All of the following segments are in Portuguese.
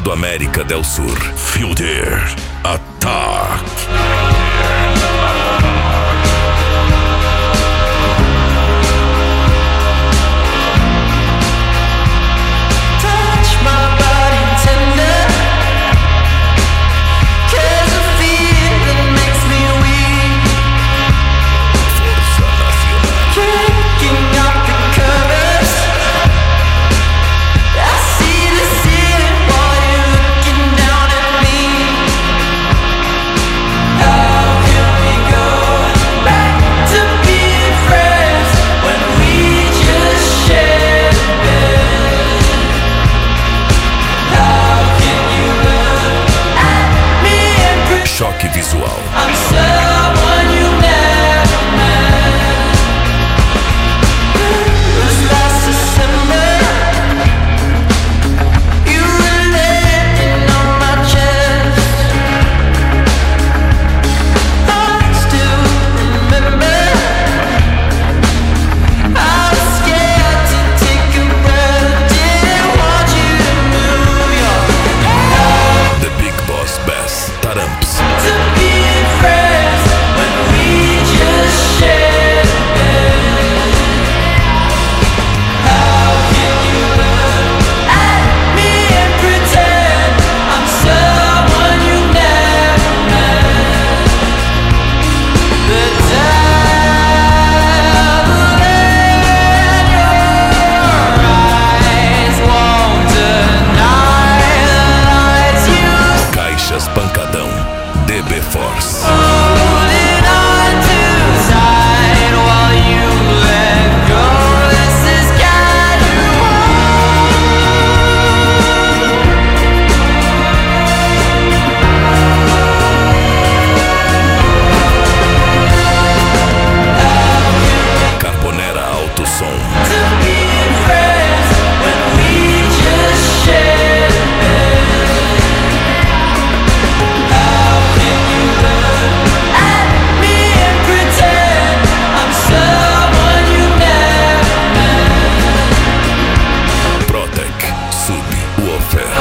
do América del Sur. Fielder Attack. Choque visual. The Big Boss Bass Taramps. Caixas Pancadão, DB Force. Carbonera Alto Som. Protec, Sub, Woofer.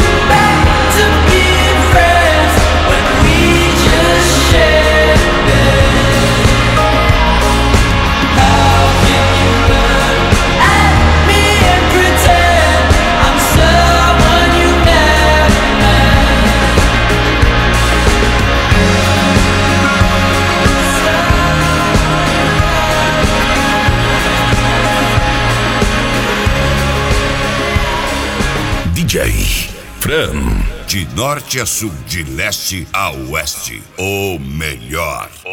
DJ Fran. De norte a sul, de leste a oeste, o melhor.